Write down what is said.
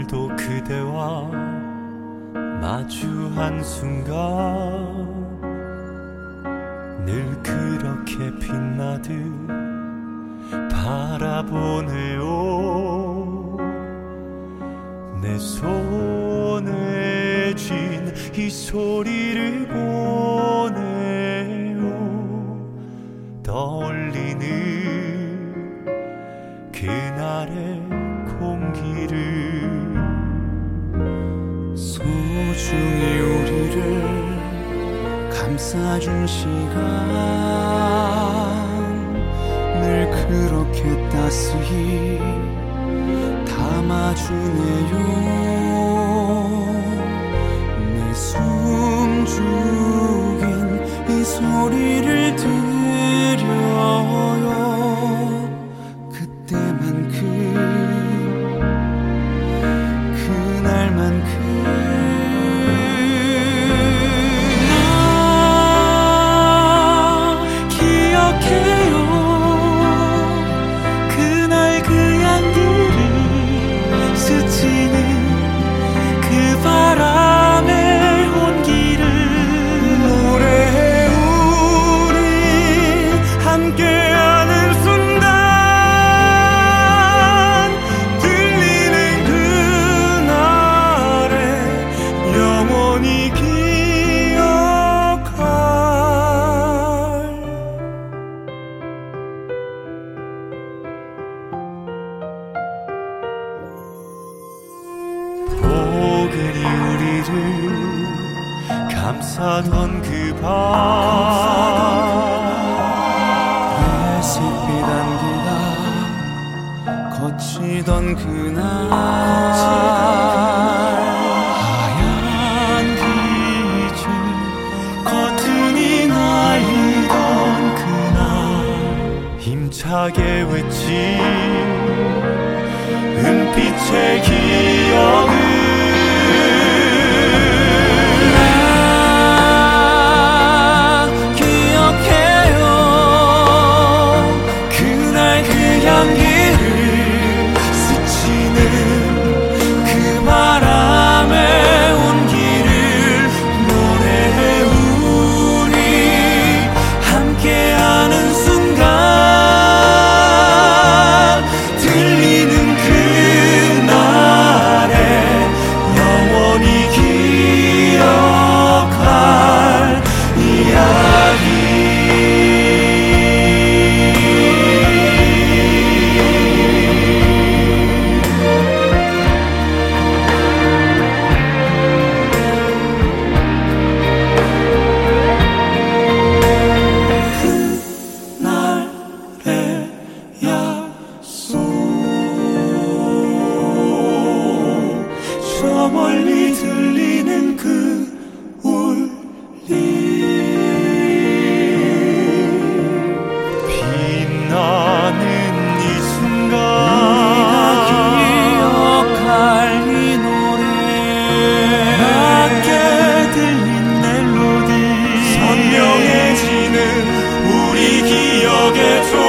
또 그대와 마주한 순간 늘 그렇게 빛나듯 바라보네요. 내 손에 쥔 이 소리를 보네요. 떠올리는 그날의 공기를 소중히 우리를 감싸준 시간 늘 그렇게 따스히 담아주네요. 내 숨죽인 이 소리를 들려요. 그때만큼 그날만큼 나 기억해요. 그날 그 향기를 스치는 그 바람의 온기를 노래해 우리 함께하는 순간 들리는 그날의 영원히 기억할 포근히 우리를 감싸던 그 밤 내 샛빛 안개가 거치던 그날 하얀 빛을 커튼이 날리던 그날 힘차게 외친 은빛의 기억을 나 기억해요. 그날 그 향기를 스치는 그 바람의 온기를 노래해 우리 함께하는 순간 들리는 그날의 영원히 기억할 이야기. 그날의 약속 저 멀리 들리는 그 울림 빛나는 이 순간 우리가 기억할 이 노래 낮게 들린 멜로디 선명해지는 우리 기억의